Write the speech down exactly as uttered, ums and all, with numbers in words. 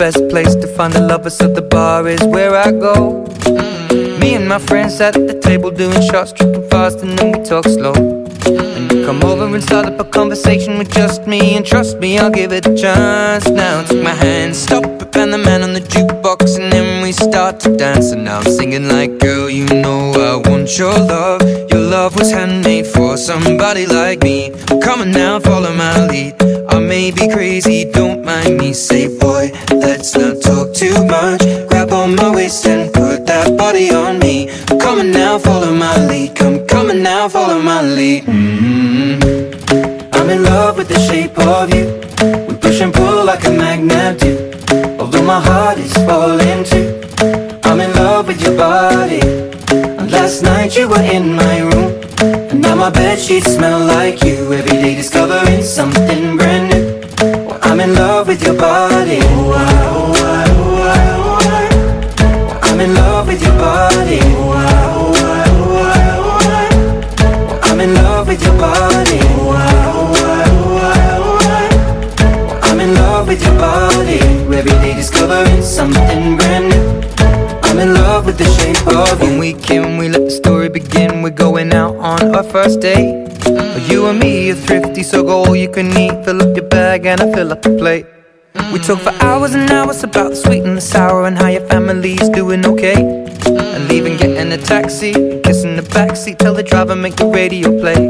best place to find the lovers, so the bar is where I go. Me and my friends at the table doing shots, tripping fast, and then we talk slow. And you come over and start up a conversation with just me, and trust me, I'll give it a chance. Now take my hand, stop it, and the man on the jukebox, and then we start to dance. And now I'm singing like, girl, you know I want your love. Your love was handmade for somebody like me. Come on now, follow my lead. I may be crazy, don't mind me. Say, boy, let's not talk too much. Grab on my waist and put that body on me. Come on now, follow my lead. Come, come on now, follow my lead. Mm-hmm. I'm in love with the shape of you. We push and pull like a magnet do. Although my heart is falling too, I'm in love with your body. And last night you were in my room, and now my bedsheets smell like you. Every day discovering something brand new. Well, I'm in love with your body. Oh, I, oh, I, oh, I, oh, I. Well, I'm in love with your body. Oh, I, oh, I, oh, I, oh, I. Well, I'm in love with your body. Oh, I, oh, I, oh, I, oh, I. Well, I'm in love with your body. Every day discovering something brand new. I'm in love with the shape of you. When we can, we let the story begin. We're going out on our first date. mm. You and me are thrifty, so go all you can eat. Fill up your bag and I fill up the plate. mm. We talk for hours and hours about the sweet and the sour, and how your family's doing okay. mm. And leaving, getting a taxi, kissing the backseat, tell the driver make the radio play.